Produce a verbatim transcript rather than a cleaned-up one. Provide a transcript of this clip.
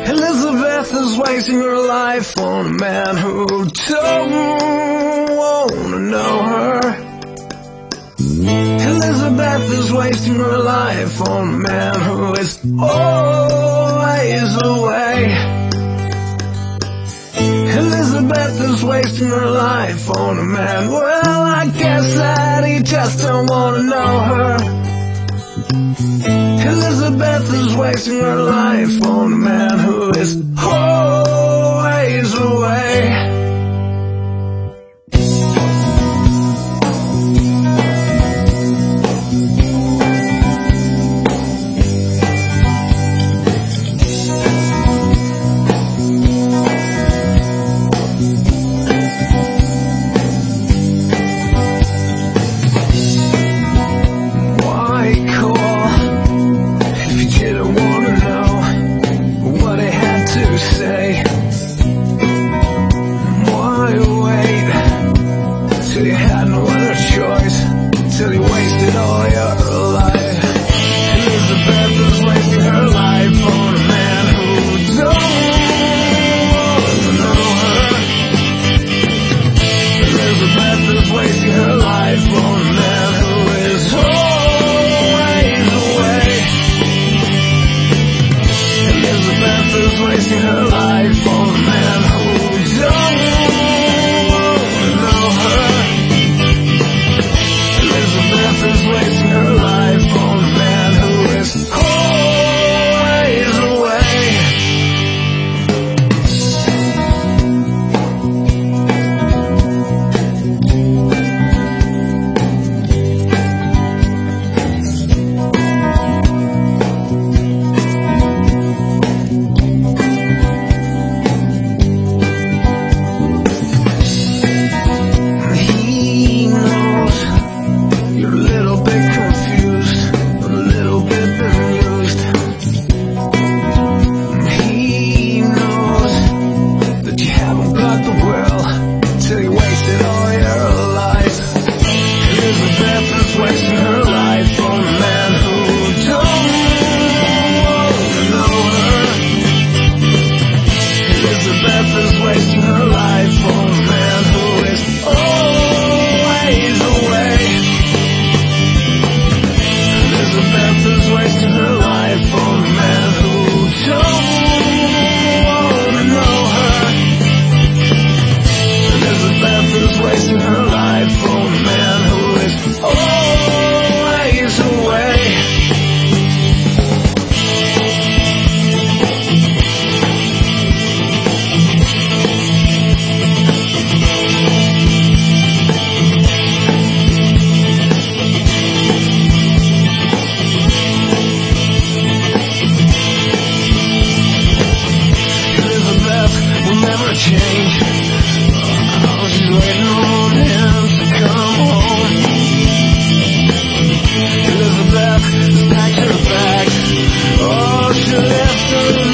Elizabeth is wasting her life on a man who don't wanna know her. Elizabeth is wasting her life on a man who is always away. Elizabeth is wasting her life on a man, well, I guess that he just don't wanna know her. Elizabeth is wasting her life on a man who is always away. Till you wasted all your life. Elizabeth is wasting her life on a man who don't wanna know her. Elizabeth is wasting her life on a man who is always away. Elizabeth is wasting her life on a man who don't wanna know her. Elizabeth is wasting her life on a man who is always away. He knows you're a little bit confused, a little bit bemused. He knows that you haven't got the will till you wasted all your life. Elizabeth is wasting her life on a man who don't wanna know her. Elizabeth is wasting her life on a man who is always away. Elizabeth is wasting her life on a man who don't wanna know her. Elizabeth is wasting her life on a man who is always away. Change. Oh, she's waiting on him to come home. Elizabeth has packed her bags. Oh, she left her